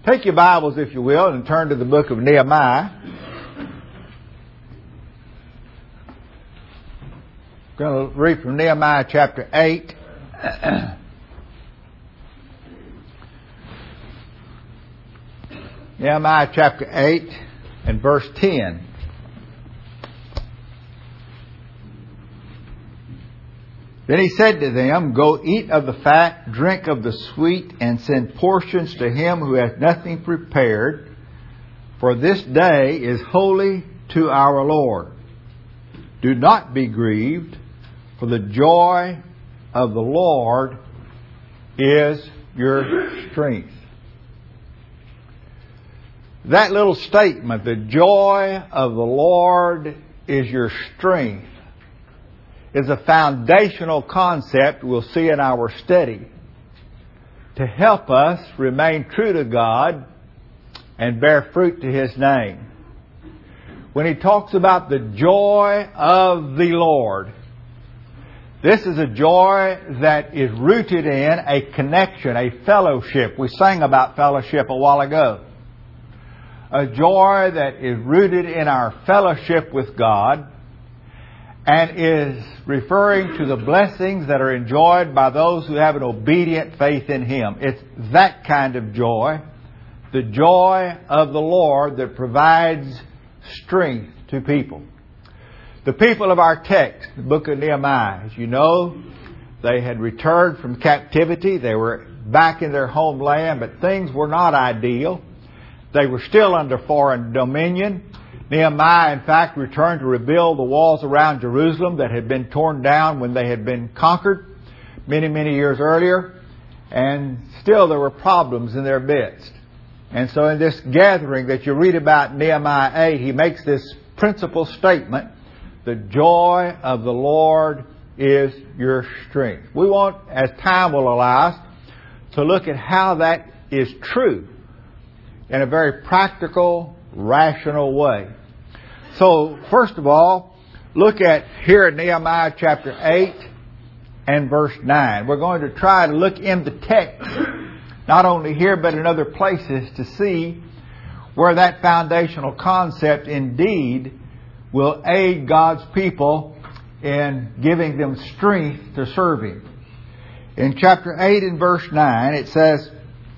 Take your Bibles, if you will, and turn to the book of Nehemiah. I'm going to read from Nehemiah chapter 8. Nehemiah chapter 8 and verse 10. Then he said to them, "Go eat of the fat, drink of the sweet, and send portions to him who has nothing prepared, for this day is holy to our Lord. Do not be grieved, for the joy of the Lord is your strength." That little statement, "the joy of the Lord is your strength," is a foundational concept we'll see in our study to help us remain true to God and bear fruit to His name. When he talks about the joy of the Lord, this is a joy that is rooted in a connection, a fellowship. We sang about fellowship a while ago. A joy that is rooted in our fellowship with God and is referring to the blessings that are enjoyed by those who have an obedient faith in Him. It's that kind of joy, the joy of the Lord, that provides strength to people. The people of our text, the book of Nehemiah, as you know, they had returned from captivity. They were back in their homeland, but things were not ideal. They were still under foreign dominion. Nehemiah, in fact, returned to rebuild the walls around Jerusalem that had been torn down when they had been conquered many, many years earlier. And still there were problems in their midst. And so in this gathering that you read about in Nehemiah 8, he makes this principal statement: the joy of the Lord is your strength. We want, as time will allow us, to look at how that is true in a very practical, rational way. So, first of all, look at here in Nehemiah chapter 8 and verse 9. We're going to try to look in the text, not only here but in other places, to see where that foundational concept indeed will aid God's people in giving them strength to serve Him. In chapter 8 and verse 9 it says,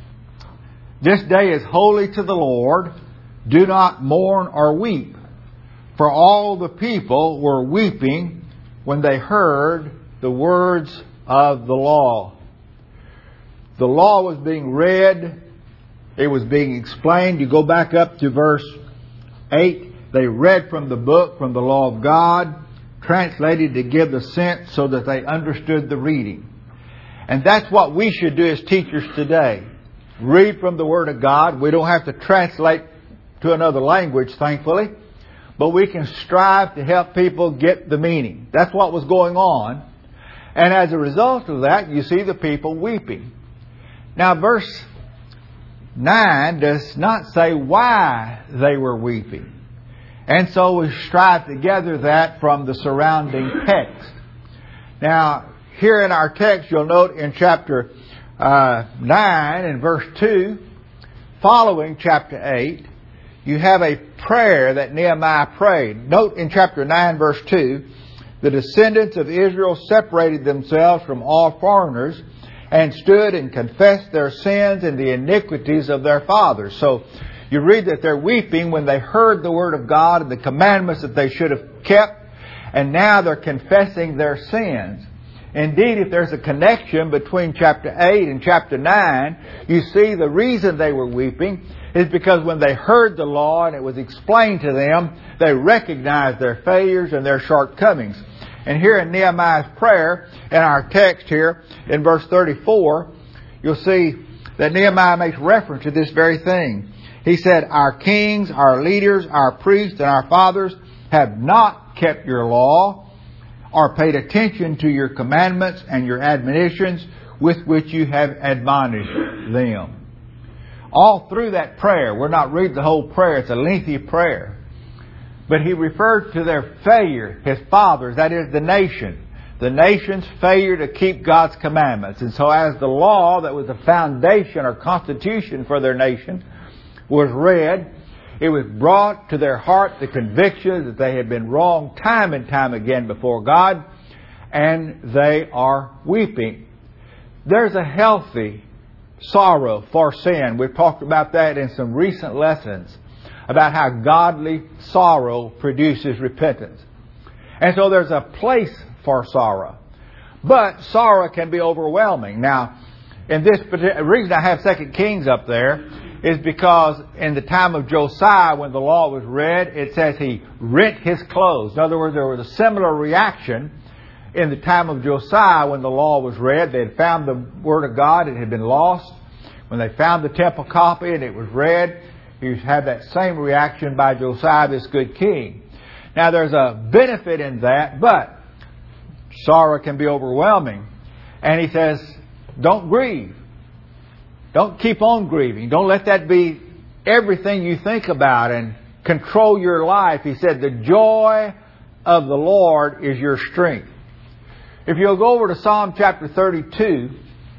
"This day is holy to the Lord. Do not mourn or weep." For all the people were weeping when they heard the words of the law. The law was being read. It was being explained. You go back up to verse 8. They read from the book, from the law of God, translated to give the sense so that they understood the reading. And that's what we should do as teachers today. Read from the Word of God. We don't have to translate to another language, thankfully. But we can strive to help people get the meaning. That's what was going on. And as a result of that, you see the people weeping. Now, verse 9 does not say why they were weeping. And so we strive to gather that from the surrounding text. Now, here in our text, you'll note in chapter 9 and verse 2, following chapter 8, you have a prayer that Nehemiah prayed. Note in chapter 9 verse 2, the descendants of Israel separated themselves from all foreigners and stood and confessed their sins and the iniquities of their fathers. So you read that they're weeping when they heard the Word of God and the commandments that they should have kept, and now they're confessing their sins. Indeed, if there's a connection between chapter 8 and chapter 9, you see the reason they were weeping is because when they heard the law and it was explained to them, they recognized their failures and their shortcomings. And here in Nehemiah's prayer, in our text here, in verse 34, you'll see that Nehemiah makes reference to this very thing. He said, "Our kings, our leaders, our priests, and our fathers have not kept your law or paid attention to your commandments and your admonitions with which you have admonished them." All through that prayer, we're not reading the whole prayer, it's a lengthy prayer. But he referred to their failure, his fathers, that is the nation. the nation's failure to keep God's commandments. And so as the law that was the foundation or constitution for their nation was read, it was brought to their heart the conviction that they had been wrong time and time again before God, and they are weeping. There's a healthy sorrow for sin. We've talked about that in some recent lessons, about how godly sorrow produces repentance. And so there's a place for sorrow. But sorrow can be overwhelming. Now, in this particular reason I have 2 Kings up there is because in the time of Josiah, when the law was read, it says he rent his clothes. In other words, there was a similar reaction in the time of Josiah when the law was read. They had found the Word of God. It had been lost. When they found the temple copy and it was read, he had that same reaction by Josiah, this good king. Now, there's a benefit in that, but sorrow can be overwhelming. And he says, don't grieve. Don't keep on grieving. Don't let that be everything you think about and control your life. He said, the joy of the Lord is your strength. If you'll go over to Psalm chapter 32,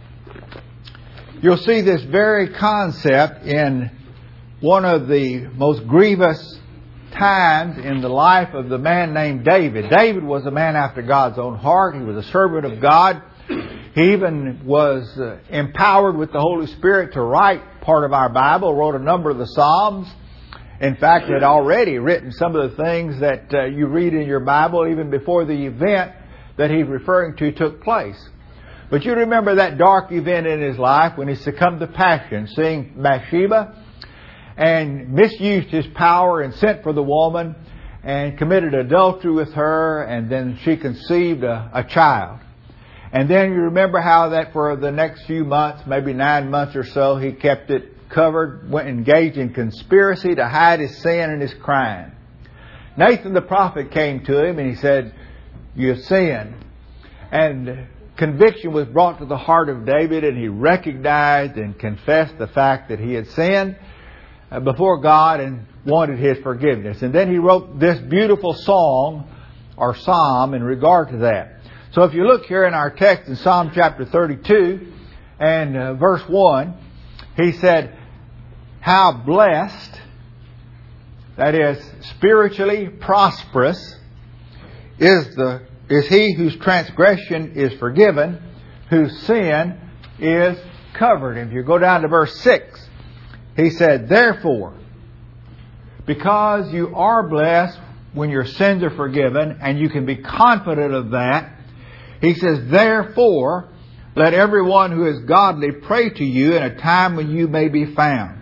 you'll see this very concept in one of the most grievous times in the life of the man named David. David was a man after God's own heart. He was a servant of God. He even was empowered with the Holy Spirit to write part of our Bible, wrote a number of the Psalms. In fact, had already written some of the things that you read in your Bible even before the event that he's referring to took place. But you remember that dark event in his life when he succumbed to passion, seeing Bathsheba, and misused his power and sent for the woman and committed adultery with her, and then she conceived a child. And then you remember how that for the next few months, maybe 9 months or so, he kept it covered, went engaged in conspiracy to hide his sin and his crime. Nathan the prophet came to him and he said, you have sinned. And conviction was brought to the heart of David, and he recognized and confessed the fact that he had sinned before God and wanted His forgiveness. And then he wrote this beautiful song or psalm in regard to that. So if you look here in our text in Psalm chapter 32 and verse 1, he said, how blessed, that is spiritually prosperous, is he whose transgression is forgiven, whose sin is covered. And if you go down to verse 6, he said, therefore, because you are blessed when your sins are forgiven, and you can be confident of that, he says, therefore, let everyone who is godly pray to you in a time when you may be found.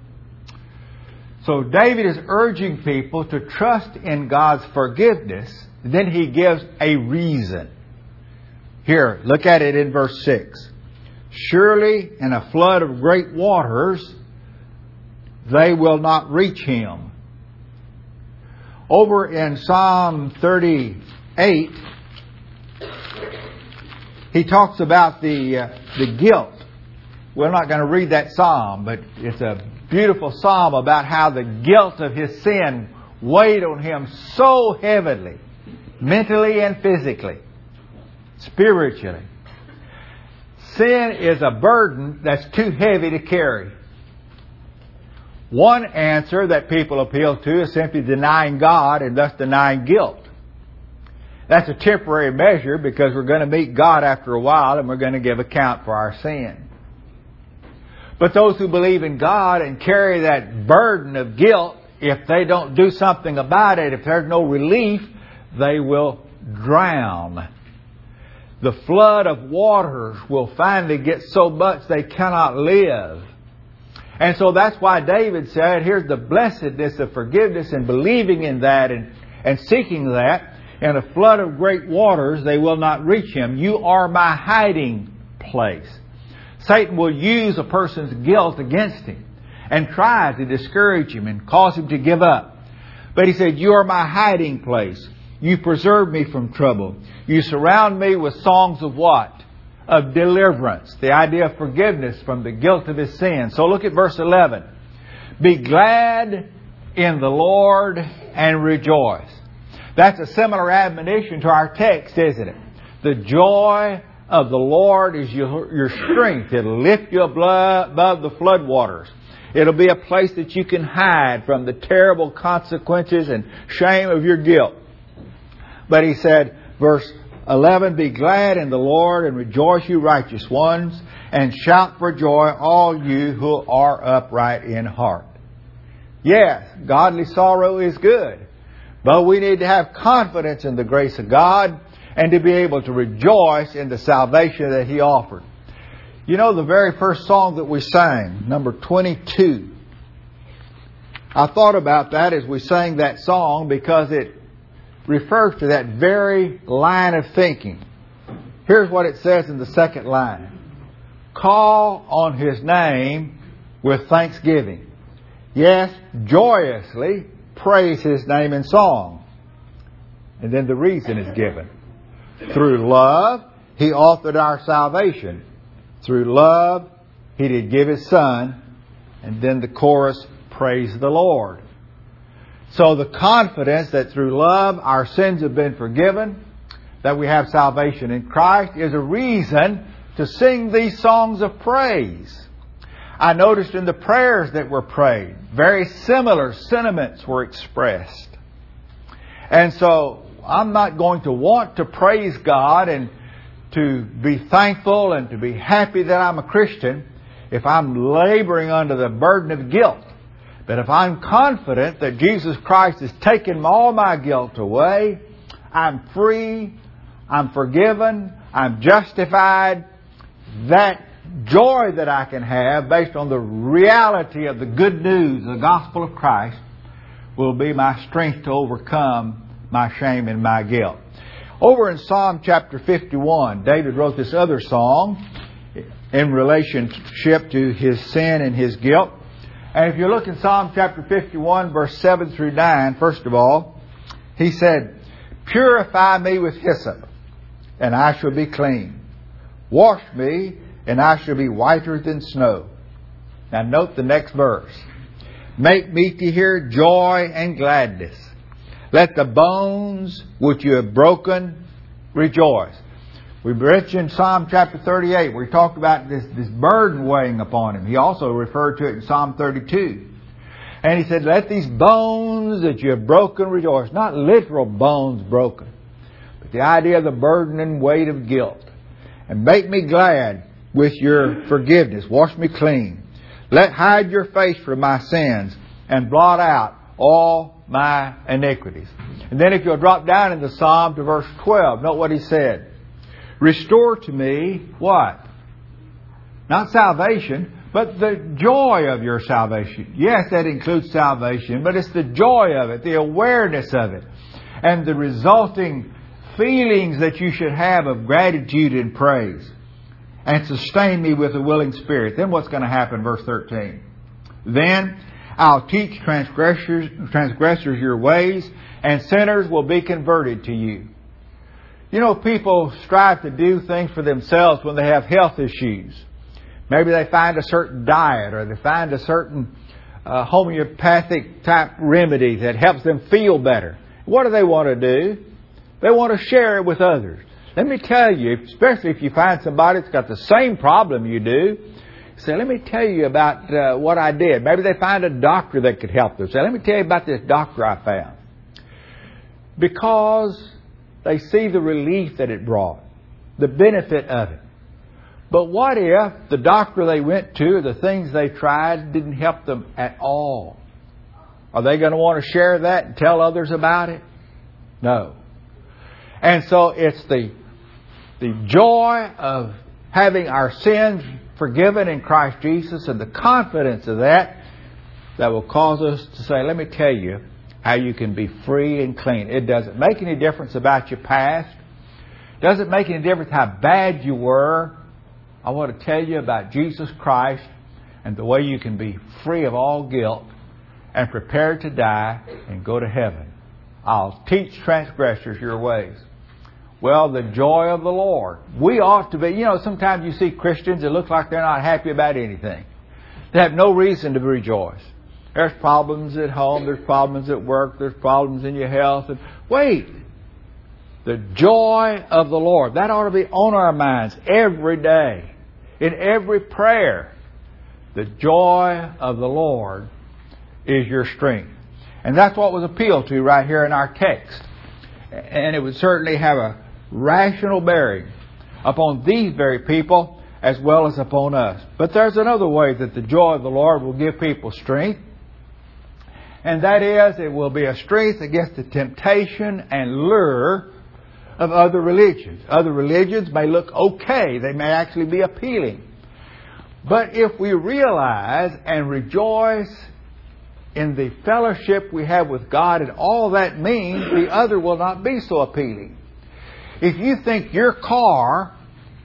So David is urging people to trust in God's forgiveness. Then he gives a reason. Here, look at it in verse 6. Surely in a flood of great waters, they will not reach him. Over in Psalm 38, he talks about the guilt. We're not going to read that psalm, but it's a beautiful psalm about how the guilt of his sin weighed on him so heavily, mentally and physically, spiritually. Sin is a burden that's too heavy to carry. One answer that people appeal to is simply denying God and thus denying guilt. That's a temporary measure because we're going to meet God after a while and we're going to give account for our sin. But those who believe in God and carry that burden of guilt, if they don't do something about it, if there's no relief, they will drown. The flood of waters will finally get so much they cannot live. And so that's why David said, here's the blessedness of forgiveness and believing in that and seeking that. In a flood of great waters, they will not reach him. You are my hiding place. Satan will use a person's guilt against him and try to discourage him and cause him to give up. But he said, you are my hiding place. You preserve me from trouble. You surround me with songs of what? Of deliverance. The idea of forgiveness from the guilt of his sin. So look at verse 11. Be glad in the Lord and rejoice. That's a similar admonition to our text, isn't it? The joy of the Lord is your strength. It'll lift you above the floodwaters. It'll be a place that you can hide from the terrible consequences and shame of your guilt. But he said, verse 11, be glad in the Lord and rejoice, you righteous ones, and shout for joy, all you who are upright in heart. Yes, godly sorrow is good, but we need to have confidence in the grace of God and to be able to rejoice in the salvation that He offered. You know, the very first song that we sang, number 22, I thought about that as we sang that song because it refers to that very line of thinking. Here's what it says in the second line. Call on His name with thanksgiving. Yes, joyously praise His name in song. And then the reason is given. Through love, He authored our salvation. Through love, He did give His Son. And then the chorus, praise the Lord. So the confidence that through love our sins have been forgiven, that we have salvation in Christ, is a reason to sing these songs of praise. I noticed in the prayers that were prayed, very similar sentiments were expressed. And so I'm not going to want to praise God and to be thankful and to be happy that I'm a Christian if I'm laboring under the burden of guilt. But if I'm confident that Jesus Christ has taken all my guilt away, I'm free, I'm forgiven, I'm justified, that joy that I can have based on the reality of the good news, the gospel of Christ, will be my strength to overcome my shame and my guilt. Over in Psalm chapter 51, David wrote this other song in relationship to his sin and his guilt. And if you look in Psalm chapter 51, verse 7 through 9, first of all, he said, purify me with hyssop, and I shall be clean. Wash me, and I shall be whiter than snow. Now note the next verse. Make me to hear joy and gladness. Let the bones which you have broken rejoice. We mentioned Psalm chapter 38 where he talked about this burden weighing upon him. He also referred to it in Psalm 32. And he said, let these bones that you have broken rejoice. Not literal bones broken, but the idea of the burden and weight of guilt. And make me glad with your forgiveness. Wash me clean. Hide your face from my sins and blot out all my iniquities. And then if you'll drop down in the Psalm to verse 12, note what he said. Restore to me what? Not salvation, but the joy of your salvation. Yes, that includes salvation, but it's the joy of it, the awareness of it, and the resulting feelings that you should have of gratitude and praise. And sustain me with a willing spirit. Then what's going to happen? Verse 13. Then I'll teach transgressors your ways, and sinners will be converted to you. You know, people strive to do things for themselves when they have health issues. Maybe they find a certain diet, or they find a certain homeopathic type remedy that helps them feel better. What do they want to do? They want to share it with others. Let me tell you, especially if you find somebody that's got the same problem you do, say, let me tell you about what I did. Maybe they find a doctor that could help them. Say, let me tell you about this doctor I found. Because they see the relief that it brought, the benefit of it. But what if the doctor they went to, the things they tried, didn't help them at all? Are they going to want to share that and tell others about it? No. And so it's the joy of having our sins forgiven in Christ Jesus and the confidence of that will cause us to say, let me tell you how you can be free and clean. It doesn't make any difference about your past. It doesn't make any difference how bad you were. I want to tell you about Jesus Christ and the way you can be free of all guilt and prepared to die and go to heaven. I'll teach transgressors your ways. Well, the joy of the Lord. We ought to be, sometimes you see Christians that look like they're not happy about anything. They have no reason to rejoice. There's problems at home, there's problems at work, there's problems in your health. And wait, The joy of the Lord. That ought to be on our minds every day, in every prayer. The joy of the Lord is your strength. And that's what was appealed to right here in our text. And it would certainly have a rational bearing upon these very people as well as upon us. But there's another way that the joy of the Lord will give people strength. And that is, it will be a strength against the temptation and lure of other religions. Other religions may look okay. They may actually be appealing. But if we realize and rejoice in the fellowship we have with God and all that means, the other will not be so appealing. If you think your car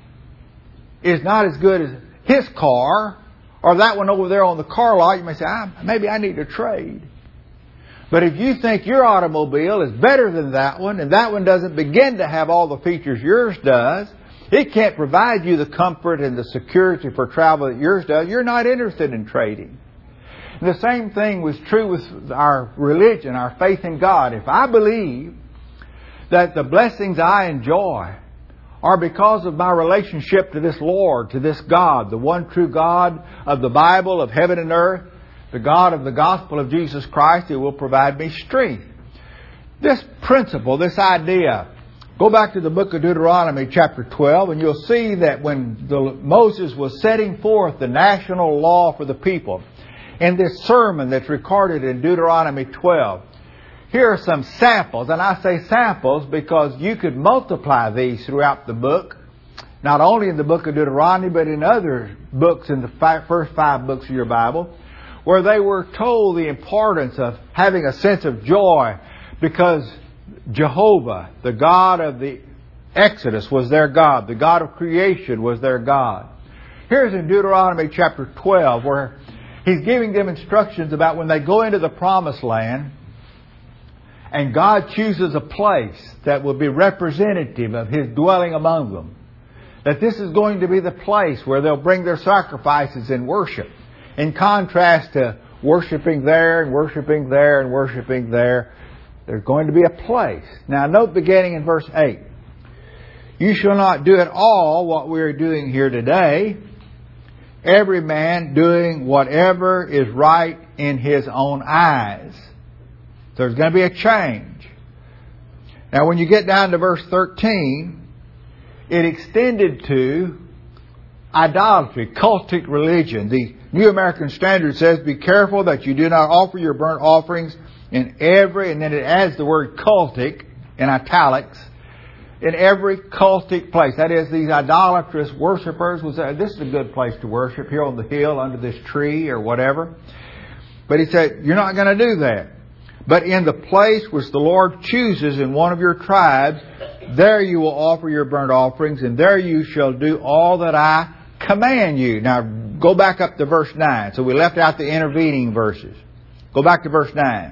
is not as good as his car, or that one over there on the car lot, you may say, maybe I need to trade. But if you think your automobile is better than that one, and that one doesn't begin to have all the features yours does, it can't provide you the comfort and the security for travel that yours does, you're not interested in trading. And the same thing was true with our religion, our faith in God. If I believe that the blessings I enjoy are because of my relationship to this Lord, to this God, the one true God of the Bible, of heaven and earth, the God of the gospel of Jesus Christ, it will provide me strength. This principle, this idea, go back to the book of Deuteronomy chapter 12 and you'll see that when Moses was setting forth the national law for the people, in this sermon that's recorded in Deuteronomy 12, here are some samples, and I say samples because you could multiply these throughout the book, not only in the book of Deuteronomy, but in other books in the first 5 books of your Bible, where they were told the importance of having a sense of joy because Jehovah, the God of the Exodus, was their God. The God of creation was their God. Here's in Deuteronomy chapter 12 where He's giving them instructions about when they go into the promised land and God chooses a place that will be representative of His dwelling among them. That this is going to be the place where they'll bring their sacrifices in worship. In contrast to worshiping there and worshiping there and worshiping there, there's going to be a place. Now note beginning in verse 8. You shall not do at all what we are doing here today. Every man doing whatever is right in his own eyes. There's going to be a change. Now when you get down to verse 13, it extended to idolatry, cultic religion. The New American Standard says, be careful that you do not offer your burnt offerings in every, and then it adds the word cultic in italics, in every cultic place. That is, these idolatrous worshipers will say, this is a good place to worship, here on the hill, under this tree, or whatever. But he said, you're not going to do that. But in the place which the Lord chooses in one of your tribes, there you will offer your burnt offerings, and there you shall do all that I command you. Now, go back up to verse 9. So we left out the intervening verses. Go back to verse 9.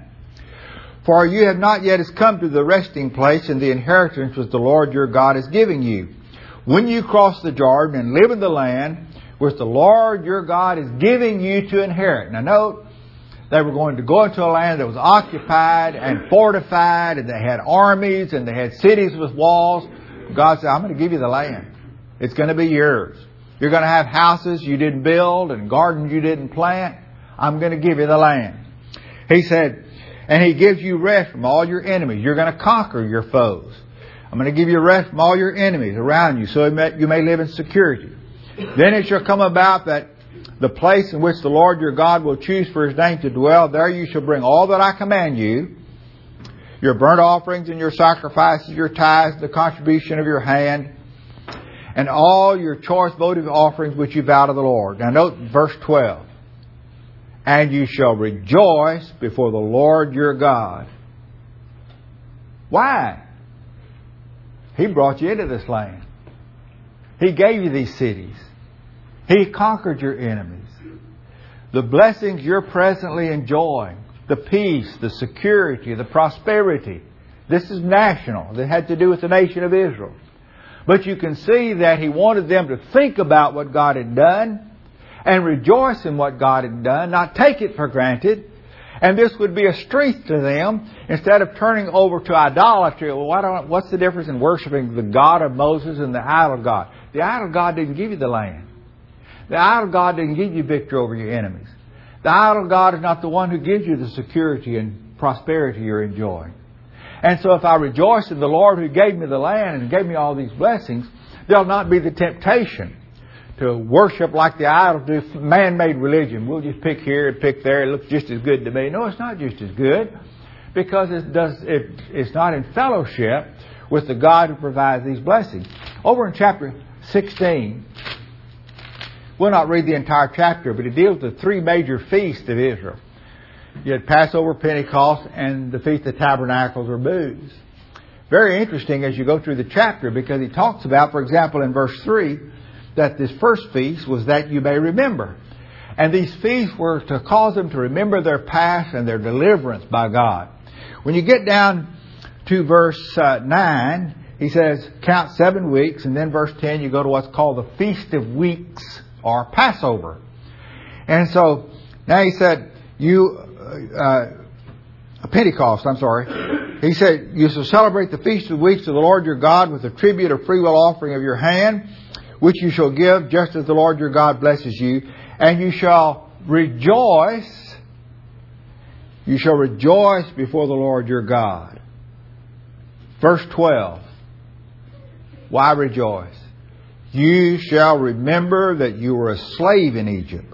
For you have not yet come to the resting place and the inheritance which the Lord your God is giving you. When you cross the Jordan and live in the land which the Lord your God is giving you to inherit. Now note, they were going to go into a land that was occupied and fortified, and they had armies and they had cities with walls. God said, I'm going to give you the land. It's going to be yours. You're going to have houses you didn't build and gardens you didn't plant. I'm going to give you the land. He said, and He gives you rest from all your enemies. You're going to conquer your foes. I'm going to give you rest from all your enemies around you, so you may live in security. Then it shall come about that the place in which the Lord your God will choose for His name to dwell, there you shall bring all that I command you, your burnt offerings and your sacrifices, your tithes, the contribution of your hand, and all your choice votive offerings which you vow to the Lord. Now note verse 12. And you shall rejoice before the Lord your God. Why? He brought you into this land. He gave you these cities. He conquered your enemies. The blessings you're presently enjoying, the peace, the security, the prosperity, this is national. It had to do with the nation of Israel. But you can see that He wanted them to think about what God had done and rejoice in what God had done, not take it for granted, And this would be a strength to them instead of turning over to idolatry. Well, what's the difference in worshiping the God of Moses and the idol God? The idol God didn't give you the land. The idol God didn't give you victory over your enemies. The idol God is not the one who gives you the security and prosperity you're enjoying. And so if I rejoice in the Lord who gave me the land and gave me all these blessings, there'll not be the temptation to worship like the idols do, man-made religion. We'll just pick here and pick there. It looks just as good to me. No, it's not just as good, because it's not in fellowship with the God who provides these blessings. Over in chapter 16, we'll not read the entire chapter, but it deals with the three major feasts of Israel. You had Passover, Pentecost, and the Feast of Tabernacles or Booths. Very interesting as you go through the chapter, because he talks about, for example, in verse 3, that this first feast was that you may remember. And these feasts were to cause them to remember their past and their deliverance by God. When you get down to verse 9, he says, count 7 weeks. And then verse 10, you go to what's called the Feast of Weeks or Passover. And so now he said, Pentecost, I'm sorry. He said, you shall celebrate the Feast of Weeks of the Lord your God with a tribute of freewill offering of your hand, which you shall give just as the Lord your God blesses you. And you shall rejoice. You shall rejoice before the Lord your God. Verse 12. Why rejoice? You shall remember that you were a slave in Egypt.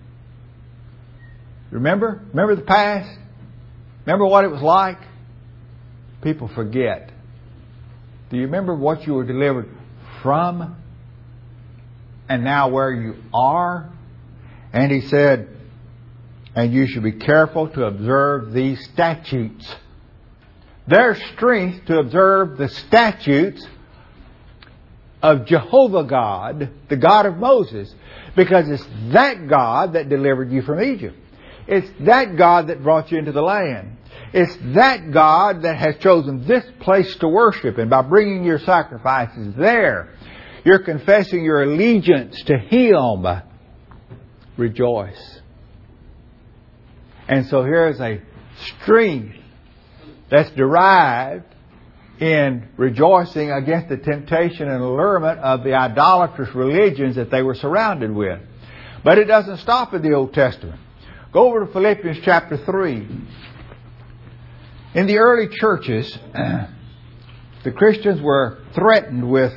Remember? Remember the past? Remember what it was like? People forget. Do you remember what you were delivered from? And now where you are? And he said, and you should be careful to observe these statutes. There's strength to observe the statutes of Jehovah God, the God of Moses, because it's that God that delivered you from Egypt. It's that God that brought you into the land. It's that God that has chosen this place to worship. And by bringing your sacrifices there, you're confessing your allegiance to Him. Rejoice. And so here's a strength that's derived in rejoicing against the temptation and allurement of the idolatrous religions that they were surrounded with. But it doesn't stop in the Old Testament. Go over to Philippians chapter 3. In the early churches, the Christians were threatened with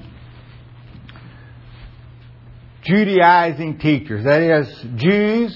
Judaizing teachers. That is, Jews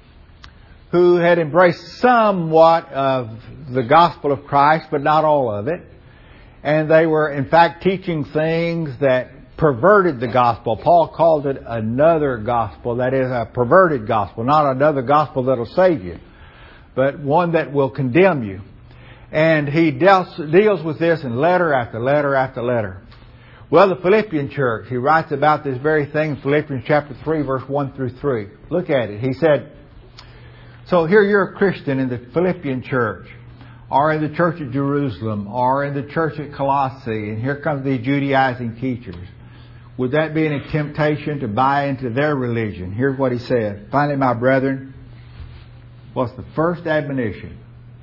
who had embraced somewhat of the gospel of Christ, but not all of it. And they were, in fact, teaching things that perverted the gospel. Paul called it another gospel. That is, a perverted gospel. Not another gospel that'll save you, but one that will condemn you. And he deals with this in letter after letter after letter. Well, the Philippian church, he writes about this very thing in Philippians chapter 3, verse 1 through 3. Look at it. He said, so here you're a Christian in the Philippian church, or in the church at Jerusalem, or in the church at Colossae, and here come the Judaizing teachers. Would that be any temptation to buy into their religion? Here's what he said. Finally, my brethren, what's the first admonition?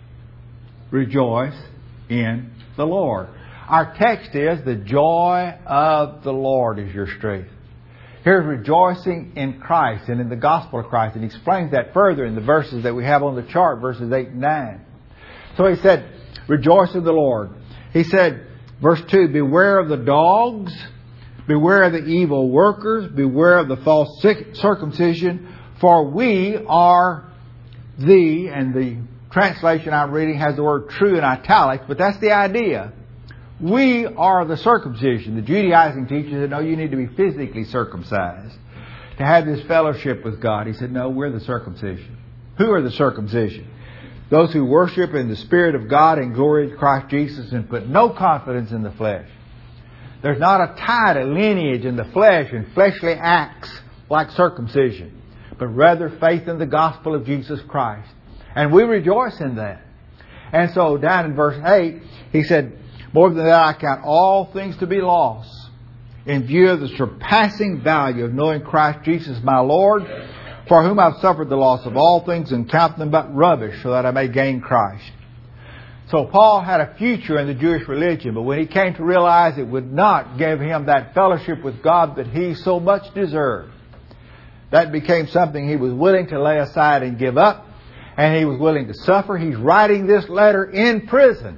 Rejoice in the Lord. Our text is, the joy of the Lord is your strength. Here's rejoicing in Christ and in the gospel of Christ. And he explains that further in the verses that we have on the chart, verses 8 and 9. So he said, rejoice in the Lord. He said, verse 2, beware of the dogs, beware of the evil workers, beware of the false circumcision, for we are the, and the translation I'm reading has the word true in italics, but that's the idea. We are the circumcision. The Judaizing teachers said, no, you need to be physically circumcised to have this fellowship with God. He said, no, we're the circumcision. Who are the circumcision? Those who worship in the Spirit of God and glory to Christ Jesus and put no confidence in the flesh. There's not a tie to lineage in the flesh and fleshly acts like circumcision, but rather faith in the gospel of Jesus Christ. And we rejoice in that. And so down in verse 8, he said, more than that, I count all things to be lost in view of the surpassing value of knowing Christ Jesus my Lord, for whom I've suffered the loss of all things and count them but rubbish, so that I may gain Christ. So Paul had a future in the Jewish religion, but when he came to realize it would not give him that fellowship with God that he so much deserved, that became something he was willing to lay aside and give up, and he was willing to suffer. He's writing this letter in prison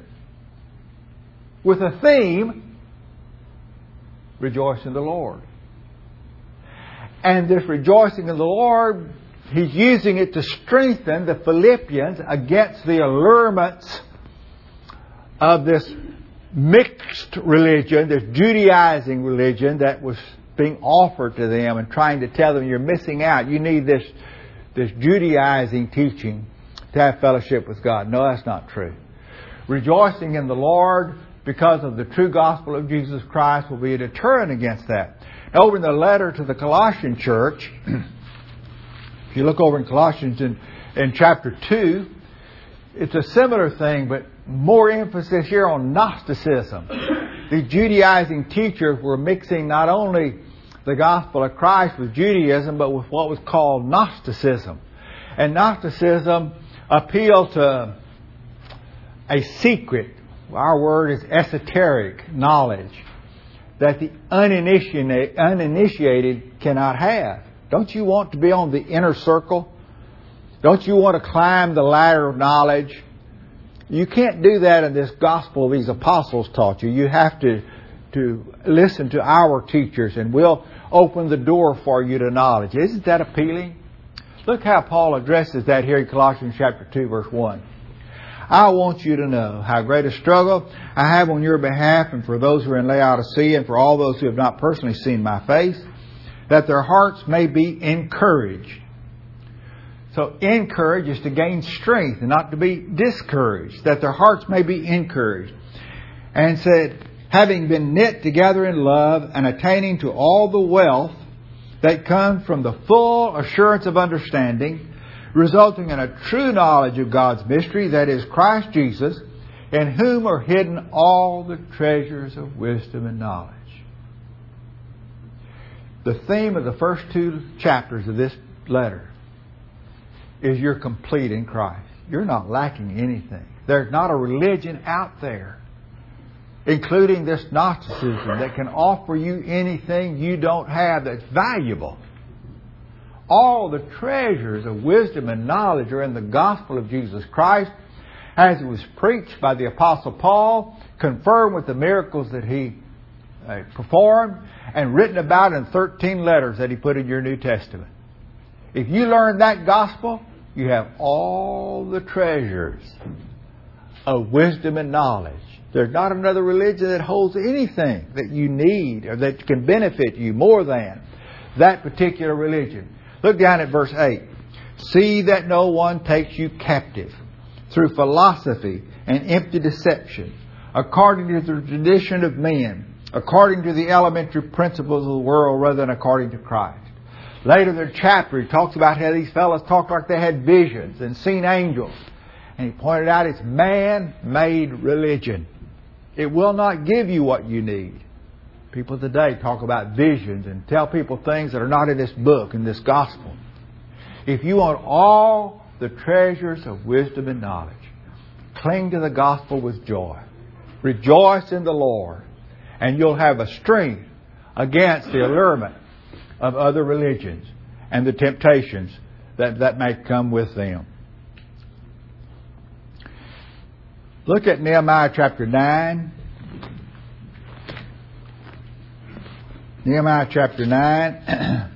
with a theme, rejoice in the Lord. And this rejoicing in the Lord, he's using it to strengthen the Philippians against the allurements of this mixed religion, this Judaizing religion that was being offered to them and trying to tell them, you're missing out. You need this Judaizing teaching to have fellowship with God. No, that's not true. Rejoicing in the Lord because of the true gospel of Jesus Christ will be a deterrent against that. Now, over in the letter to the Colossian church, if you look over in Colossians in chapter 2, it's a similar thing, but more emphasis here on Gnosticism. The Judaizing teachers were mixing not only the gospel of Christ with Judaism, but with what was called Gnosticism. And Gnosticism appealed to a secret, our word is esoteric knowledge, that the uninitiated cannot have. Don't you want to be on the inner circle? Don't you want to climb the ladder of knowledge? You can't do that in this gospel these apostles taught you. You have to listen to our teachers, and we'll open the door for you to knowledge. Isn't that appealing? Look how Paul addresses that here in Colossians chapter 2, verse 1. I want you to know how great a struggle I have on your behalf and for those who are in Laodicea and for all those who have not personally seen my face, that their hearts may be encouraged. So encourage is to gain strength and not to be discouraged, that their hearts may be encouraged. And said, having been knit together in love and attaining to all the wealth that comes from the full assurance of understanding, resulting in a true knowledge of God's mystery, that is Christ Jesus, in whom are hidden all the treasures of wisdom and knowledge. The theme of the first 2 chapters of this letter is you're complete in Christ. You're not lacking anything. There's not a religion out there, including this Gnosticism, that can offer you anything you don't have that's valuable. All the treasures of wisdom and knowledge are in the gospel of Jesus Christ, as it was preached by the Apostle Paul, confirmed with the miracles that he performed, and written about in 13 letters that he put in your New Testament. If you learn that gospel, you have all the treasures of wisdom and knowledge. There's not another religion that holds anything that you need or that can benefit you more than that particular religion. Look down at verse 8. See that no one takes you captive through philosophy and empty deception, according to the tradition of men, according to the elementary principles of the world rather than according to Christ. Later in the chapter, he talks about how these fellows talked like they had visions and seen angels. And he pointed out it's man-made religion. It will not give you what you need. People today talk about visions and tell people things that are not in this book, in this gospel. If you want all the treasures of wisdom and knowledge, cling to the gospel with joy. Rejoice in the Lord, and you'll have a strength against the allurement of other religions and the temptations that may come with them. Look at Nehemiah chapter 9. Nehemiah chapter 9,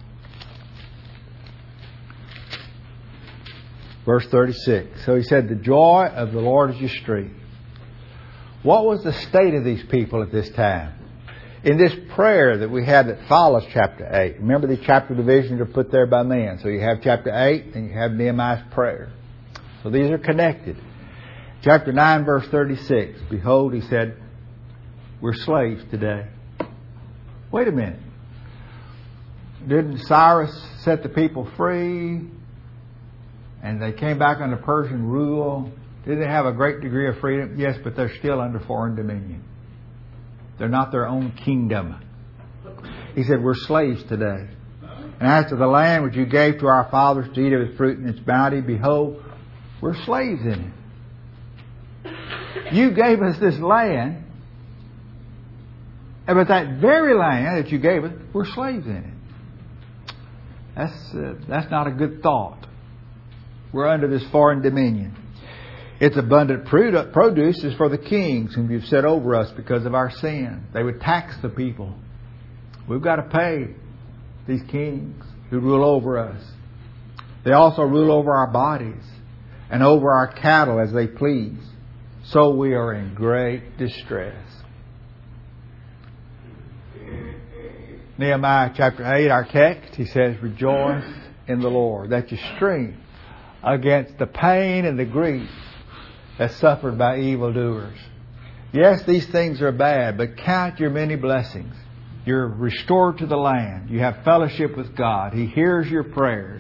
verse 36. So he said, the joy of the Lord is your strength. What was the state of these people at this time? In this prayer that we have that follows chapter 8. Remember the chapter divisions are put there by man. So you have chapter 8 and you have Nehemiah's prayer. So these are connected. Chapter 9, verse 36. Behold, he said, we're slaves today. Wait a minute. Didn't Cyrus set the people free? And they came back under Persian rule. Did they have a great degree of freedom? Yes, but they're still under foreign dominion. They're not their own kingdom. He said, we're slaves today. And as to the land which you gave to our fathers to eat of its fruit and its bounty, behold, we're slaves in it. You gave us this land, but that very land that you gave us, we're slaves in it. That's not a good thought. We're under this foreign dominion. Its abundant produce is for the kings whom you've set over us because of our sin. They would tax the people. We've got to pay these kings who rule over us. They also rule over our bodies and over our cattle as they please. So we are in great distress. Nehemiah chapter 8, our text, he says, rejoice in the Lord. That's your strength against the pain and the grief that's suffered by evildoers. Yes, these things are bad, but count your many blessings. You're restored to the land. You have fellowship with God. He hears your prayers.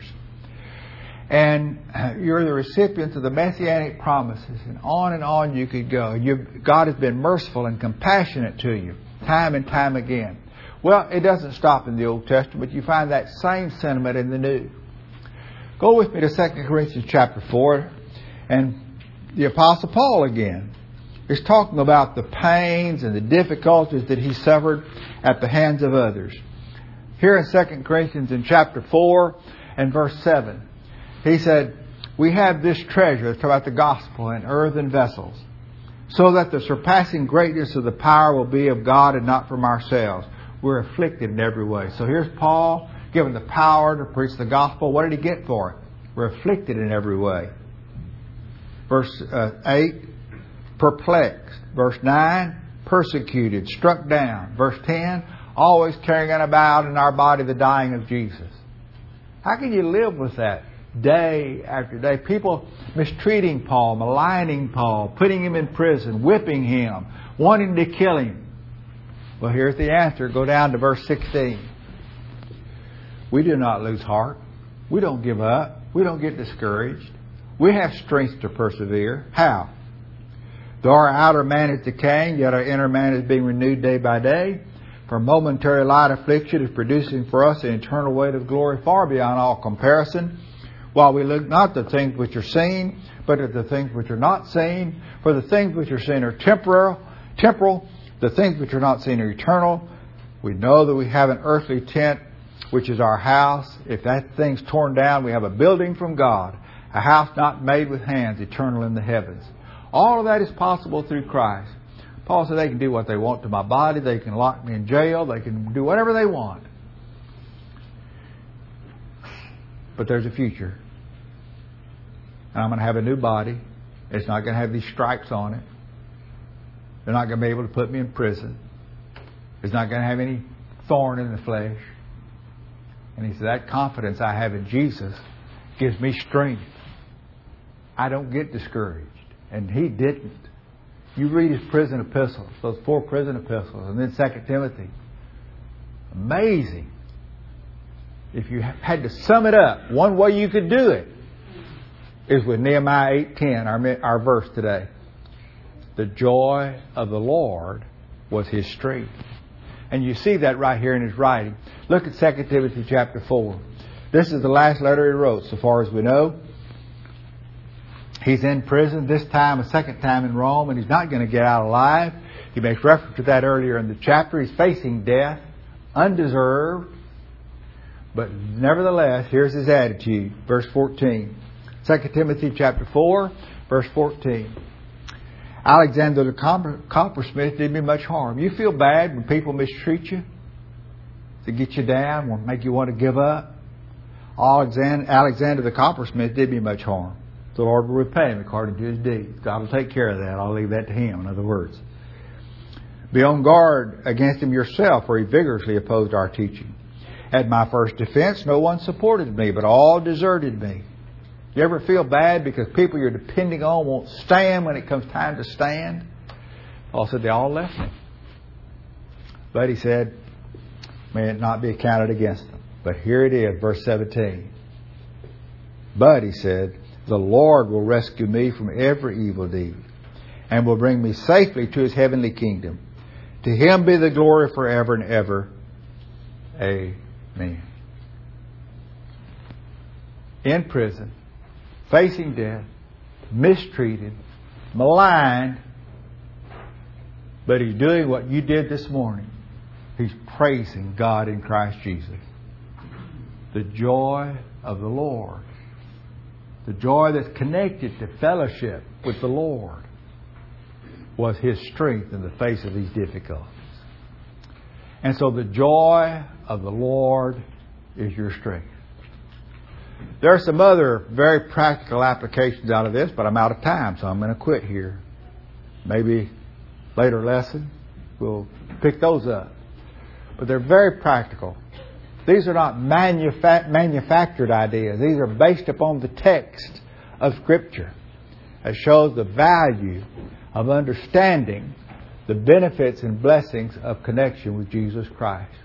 And you're the recipients of the messianic promises. And on you could go. God has been merciful and compassionate to you time and time again. Well, it doesn't stop in the Old Testament. You find that same sentiment in the New. Go with me to 2 Corinthians chapter 4. And the Apostle Paul again is talking about the pains and the difficulties that he suffered at the hands of others. Here in 2 Corinthians in chapter 4 and verse 7, he said, we have this treasure, it's about the gospel, in earthen vessels, so that the surpassing greatness of the power will be of God and not from ourselves. We're afflicted in every way. So here's Paul given the power to preach the gospel. What did he get for it? We're afflicted in every way. Verse 8, perplexed. Verse 9, persecuted, struck down. Verse 10, always carrying about in our body the dying of Jesus. How can you live with that day after day? People mistreating Paul, maligning Paul, putting him in prison, whipping him, wanting to kill him. Well, here's the answer. Go down to verse 16. We do not lose heart. We don't give up. We don't get discouraged. We have strength to persevere. How? Though our outer man is decaying, yet our inner man is being renewed day by day. For momentary light affliction is producing for us an eternal weight of glory far beyond all comparison. While we look not at the things which are seen, but at the things which are not seen. For the things which are seen are temporal. The things which are not seen are eternal. We know that we have an earthly tent, which is our house. If that thing's torn down, we have a building from God. A house not made with hands, eternal in the heavens. All of that is possible through Christ. Paul said they can do what they want to my body. They can lock me in jail. They can do whatever they want. But there's a future. And I'm going to have a new body. It's not going to have these stripes on it. They're not going to be able to put me in prison. It's not going to have any thorn in the flesh. And he said, that confidence I have in Jesus gives me strength. I don't get discouraged. And he didn't. You read his prison epistles, those 4 prison epistles, and then 2 Timothy. Amazing. If you had to sum it up, one way you could do it is with Nehemiah 8:10, our verse today. The joy of the Lord was his strength. And you see that right here in his writing. Look at 2 Timothy chapter 4. This is the last letter he wrote, so far as we know. He's in prison, this time, a second time in Rome, and he's not going to get out alive. He makes reference to that earlier in the chapter. He's facing death, undeserved. But nevertheless, here's his attitude. Verse 14. 2 Timothy chapter 4, verse 14. Alexander the coppersmith did me much harm. You feel bad when people mistreat you? To get you down, or make you want to give up? Alexander the coppersmith did me much harm. The Lord will repay him according to his deeds. God will take care of that. I'll leave that to him, in other words. Be on guard against him yourself, for he vigorously opposed our teaching. At my first defense, no one supported me, but all deserted me. You ever feel bad because people you're depending on won't stand when it comes time to stand? Paul said they all left me. But he said, may it not be accounted against them. But here it is, verse 17. But, he said, the Lord will rescue me from every evil deed and will bring me safely to his heavenly kingdom. To him be the glory forever and ever. Amen. in prison, facing death, mistreated, maligned, but he's doing what you did this morning. He's praising God in Christ Jesus. The joy of the Lord. The joy that's connected to fellowship with the Lord was his strength in the face of these difficulties. And so the joy of the Lord is your strength. There are some other very practical applications out of this, but I'm out of time, so I'm going to quit here. Maybe later lesson we'll pick those up. But they're very practical. These are not manufactured ideas. These are based upon the text of Scripture. It shows the value of understanding the benefits and blessings of connection with Jesus Christ.